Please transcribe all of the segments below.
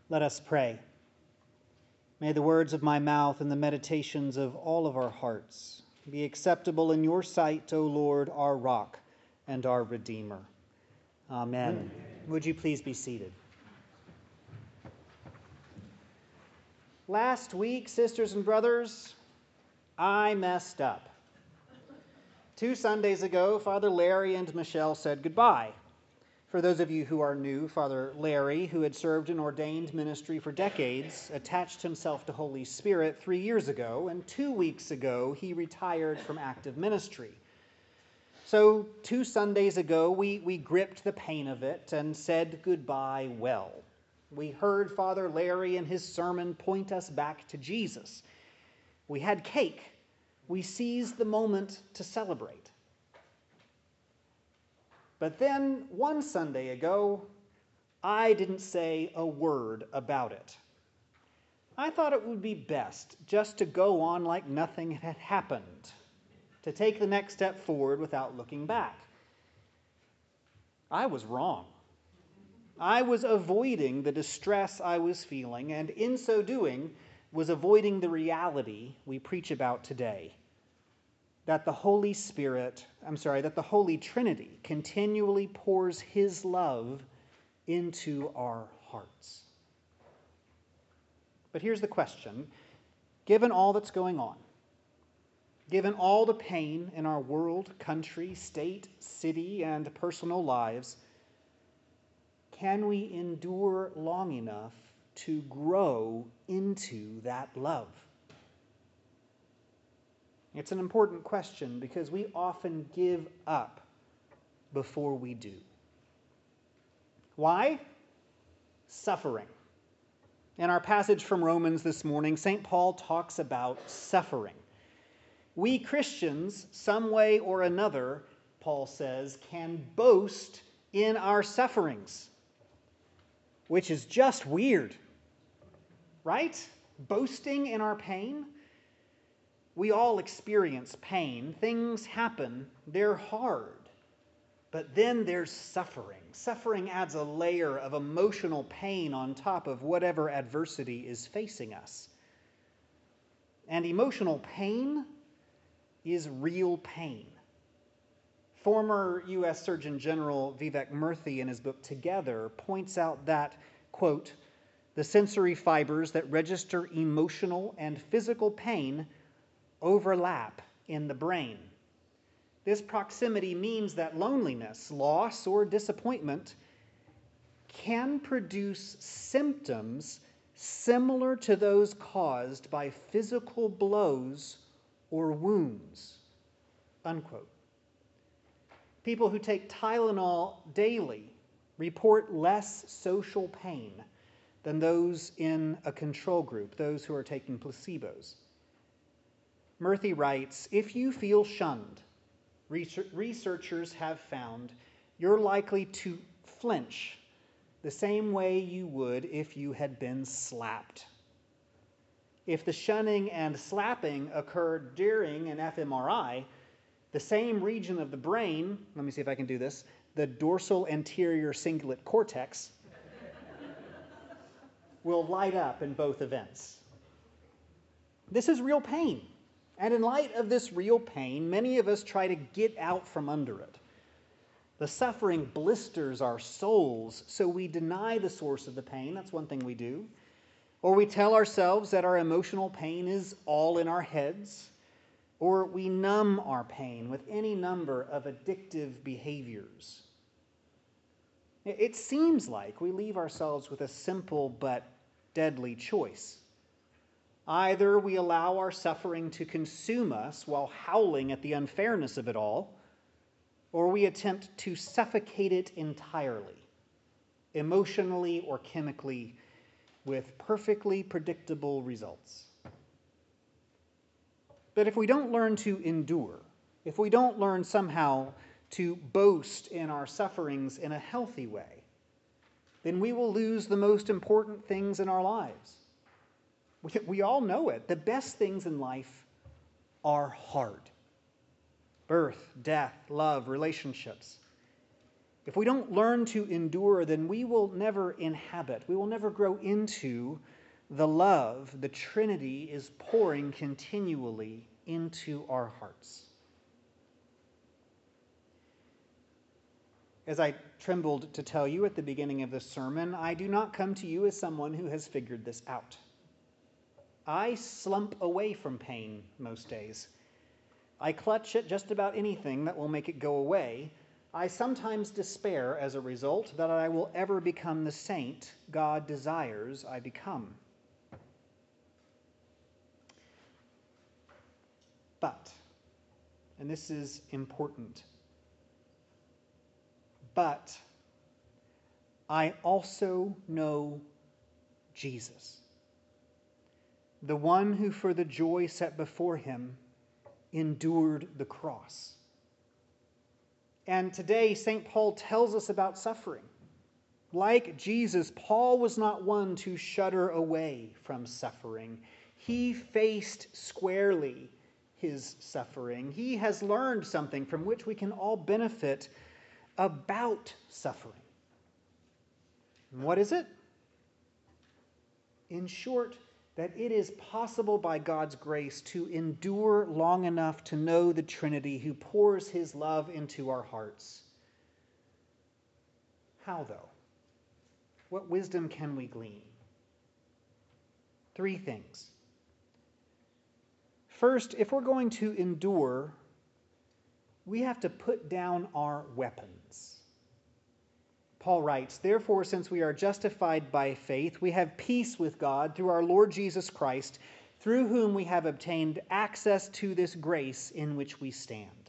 Let us pray. May the words of my mouth and the meditations of all of our hearts be acceptable in your sight, O Lord, our rock and our Redeemer. Amen. Would you please be seated? Last week, sisters and brothers, I messed up. 2 Sundays ago, Father Larry and Michelle said goodbye. For those of you who are new, Father Larry, who had served in ordained ministry for decades, attached himself to Holy Spirit 3 years ago, and 2 weeks ago he retired from active ministry. So 2 Sundays ago we gripped the pain of it and said goodbye well. We heard Father Larry in his sermon point us back to Jesus. We had cake. We seized the moment to celebrate. But then 1 Sunday ago, I didn't say a word about it. I thought it would be best just to go on like nothing had happened, to take the next step forward without looking back. I was wrong. I was avoiding the distress I was feeling, and in so doing, was avoiding the reality we preach about today. That the Holy Trinity continually pours his love into our hearts. But here's the question. Given all that's going on, given all the pain in our world, country, state, city, and personal lives, can we endure long enough to grow into that love? It's an important question because we often give up before we do. Why? Suffering. In our passage from Romans this morning, St. Paul talks about suffering. We Christians, some way or another, Paul says, can boast in our sufferings, which is just weird, right? Boasting in our pain? We all experience pain. Things happen. They're hard. But then there's suffering. Suffering adds a layer of emotional pain on top of whatever adversity is facing us. And emotional pain is real pain. Former U.S. Surgeon General Vivek Murthy, in his book Together, points out that, quote, the sensory fibers that register emotional and physical pain overlap in the brain. This proximity means that loneliness, loss, or disappointment can produce symptoms similar to those caused by physical blows or wounds, unquote. People who take Tylenol daily report less social pain than those in a control group, those who are taking placebos. Murthy writes, if you feel shunned, researchers have found you're likely to flinch the same way you would if you had been slapped. If the shunning and slapping occurred during an fMRI, the same region of the brain, let me see if I can do this, the dorsal anterior cingulate cortex, will light up in both events. This is real pain. And in light of this real pain, many of us try to get out from under it. The suffering blisters our souls, so we deny the source of the pain. That's one thing we do. Or we tell ourselves that our emotional pain is all in our heads. Or we numb our pain with any number of addictive behaviors. It seems like we leave ourselves with a simple but deadly choice. Either we allow our suffering to consume us while howling at the unfairness of it all, or we attempt to suffocate it entirely, emotionally or chemically, with perfectly predictable results. But if we don't learn to endure, if we don't learn somehow to boast in our sufferings in a healthy way, then we will lose the most important things in our lives. We all know it. The best things in life are hard. Birth, death, love, relationships. If we don't learn to endure, then we will never inhabit, we will never grow into the love the Trinity is pouring continually into our hearts. As I trembled to tell you at the beginning of this sermon, I do not come to you as someone who has figured this out. I slump away from pain most days. I clutch at just about anything that will make it go away. I sometimes despair as a result that I will ever become the saint God desires I become. But, and this is important, but I also know Jesus, the one who for the joy set before him endured the cross. And today, St. Paul tells us about suffering. Like Jesus, Paul was not one to shudder away from suffering. He faced squarely his suffering. He has learned something from which we can all benefit about suffering. And what is it? In short, that it is possible by God's grace to endure long enough to know the Trinity who pours his love into our hearts. How, though? What wisdom can we glean? 3 things. First, if we're going to endure, we have to put down our weapons. Paul writes, "Therefore, since we are justified by faith, we have peace with God through our Lord Jesus Christ, through whom we have obtained access to this grace in which we stand."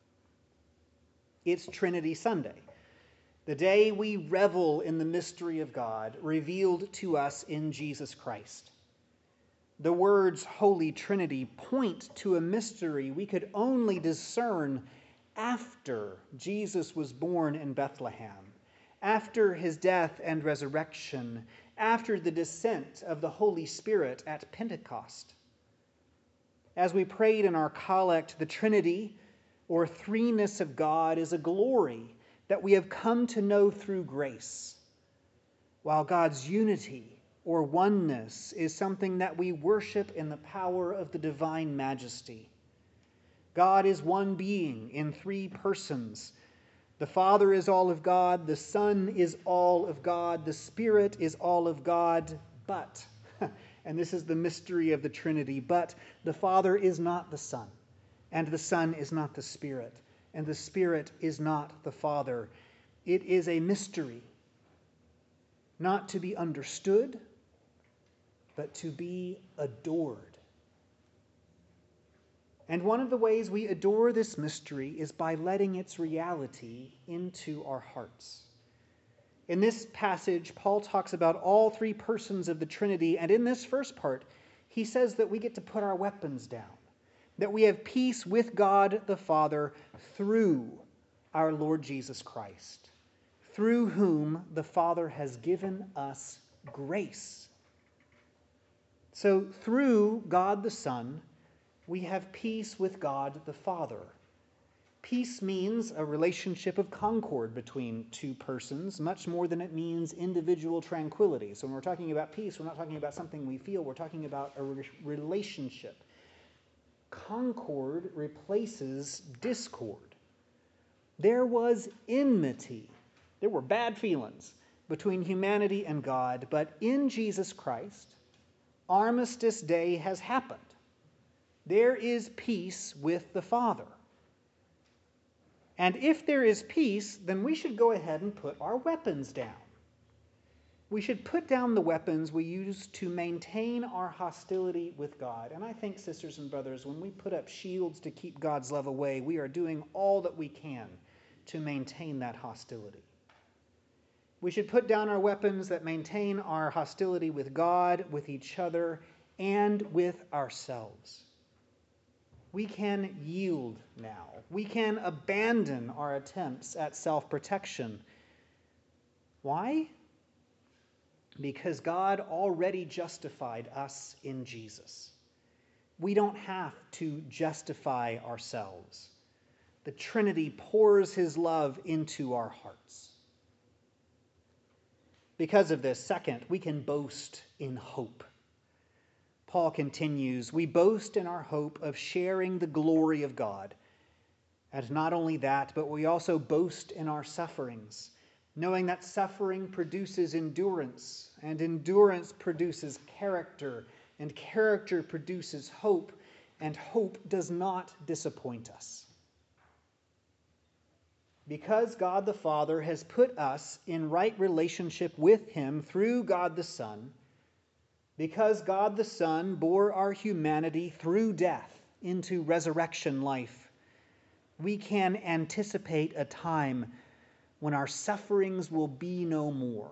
It's Trinity Sunday, the day we revel in the mystery of God revealed to us in Jesus Christ. The words Holy Trinity point to a mystery we could only discern after Jesus was born in Bethlehem, after his death and resurrection, after the descent of the Holy Spirit at Pentecost. As we prayed in our collect, the Trinity, or threeness of God, is a glory that we have come to know through grace, while God's unity, or oneness, is something that we worship in the power of the divine majesty. God is one being in 3 persons. The Father is all of God, the Son is all of God, the Spirit is all of God, but, and this is the mystery of the Trinity, but the Father is not the Son, and the Son is not the Spirit, and the Spirit is not the Father. It is a mystery, not to be understood, but to be adored. And one of the ways we adore this mystery is by letting its reality into our hearts. In this passage, Paul talks about all 3 persons of the Trinity, and in this first part, he says that we get to put our weapons down, that we have peace with God the Father through our Lord Jesus Christ, through whom the Father has given us grace. So through God the Son, we have peace with God the Father. Peace means a relationship of concord between 2 persons, much more than it means individual tranquility. So when we're talking about peace, we're not talking about something we feel, we're talking about a relationship. Concord replaces discord. There was enmity. There were bad feelings between humanity and God, but in Jesus Christ, Armistice Day has happened. There is peace with the Father. And if there is peace, then we should go ahead and put our weapons down. We should put down the weapons we use to maintain our hostility with God. And I think, sisters and brothers, when we put up shields to keep God's love away, we are doing all that we can to maintain that hostility. We should put down our weapons that maintain our hostility with God, with each other, and with ourselves. We can yield now. We can abandon our attempts at self-protection. Why? Because God already justified us in Jesus. We don't have to justify ourselves. the Trinity pours his love into our hearts. Because of this, second, we can boast in hope. Paul continues, we boast in our hope of sharing the glory of God. And not only that, but we also boast in our sufferings, knowing that suffering produces endurance, and endurance produces character, and character produces hope, and hope does not disappoint us. Because God the Father has put us in right relationship with him through God the Son, because God the Son bore our humanity through death into resurrection life, we can anticipate a time when our sufferings will be no more.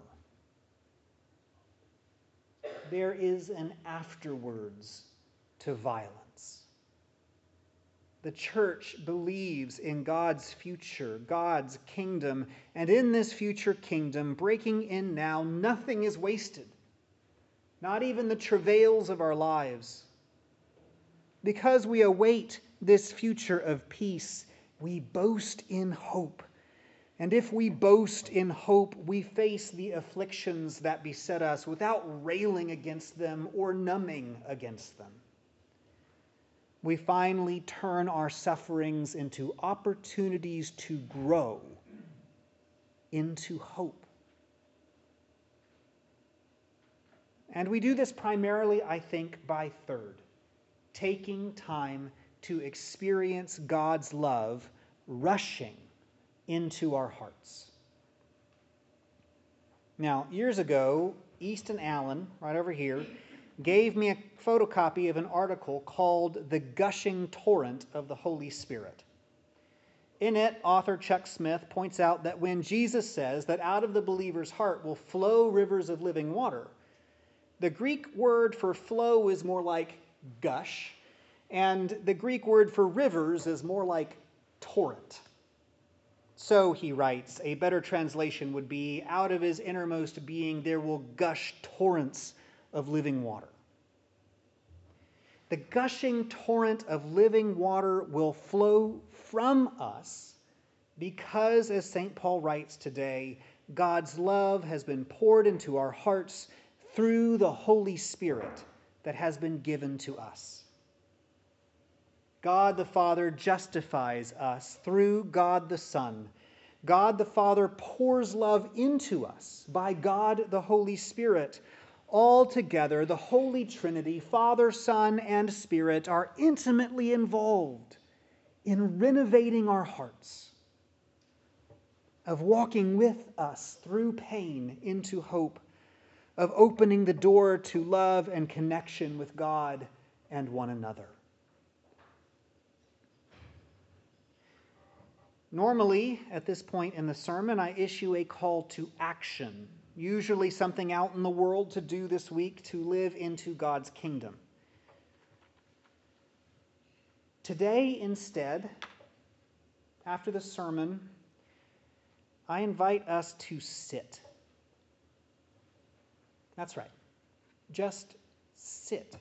There is an afterwards to violence. The church believes in God's future, God's kingdom, and in this future kingdom, breaking in now, nothing is wasted, not even the travails of our lives. Because we await this future of peace, we boast in hope. And if we boast in hope, we face the afflictions that beset us without railing against them or numbing against them. We finally turn our sufferings into opportunities to grow into hope. And we do this primarily, I think, by third, taking time to experience God's love rushing into our hearts. Now, years ago, Easton Allen, right over here, gave me a photocopy of an article called The Gushing Torrent of the Holy Spirit. In it, author Chuck Smith points out that when Jesus says that out of the believer's heart will flow rivers of living water, the Greek word for flow is more like gush, and the Greek word for rivers is more like torrent. So, he writes, a better translation would be, out of his innermost being there will gush torrents of living water. The gushing torrent of living water will flow from us because, as St. Paul writes today, God's love has been poured into our hearts through the Holy Spirit that has been given to us. God the Father justifies us through God the Son. God the Father pours love into us by God the Holy Spirit. All together, the Holy Trinity, Father, Son, and Spirit, are intimately involved in renovating our hearts, of walking with us through pain into hope, of opening the door to love and connection with God and one another. Normally, at this point in the sermon, I issue a call to action, usually something out in the world to do this week to live into God's kingdom. Today, instead, after the sermon, I invite us to sit. That's right. Just sit.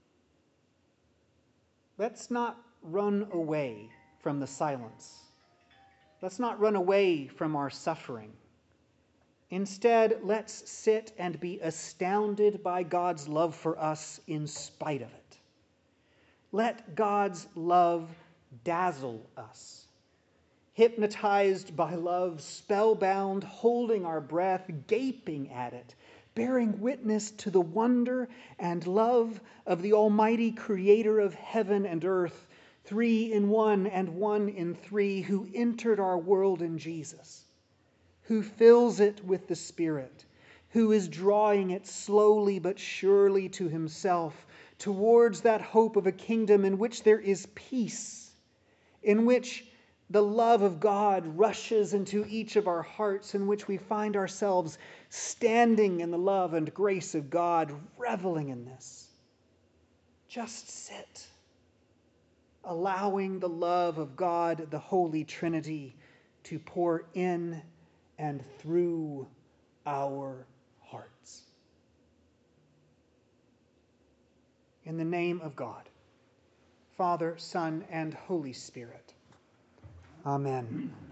Let's not run away from the silence. Let's not run away from our suffering. Instead, let's sit and be astounded by God's love for us in spite of it. Let God's love dazzle us. Hypnotized by love, spellbound, holding our breath, gaping at it, bearing witness to the wonder and love of the Almighty Creator of heaven and earth, 3 in 1 and 1 in 3, who entered our world in Jesus, who fills it with the Spirit, who is drawing it slowly but surely to himself, towards that hope of a kingdom in which there is peace, in which the love of God rushes into each of our hearts, in which we find ourselves standing in the love and grace of God, reveling in this. Just sit, allowing the love of God, the Holy Trinity, to pour in and through our hearts. In the name of God, Father, Son, and Holy Spirit. Amen.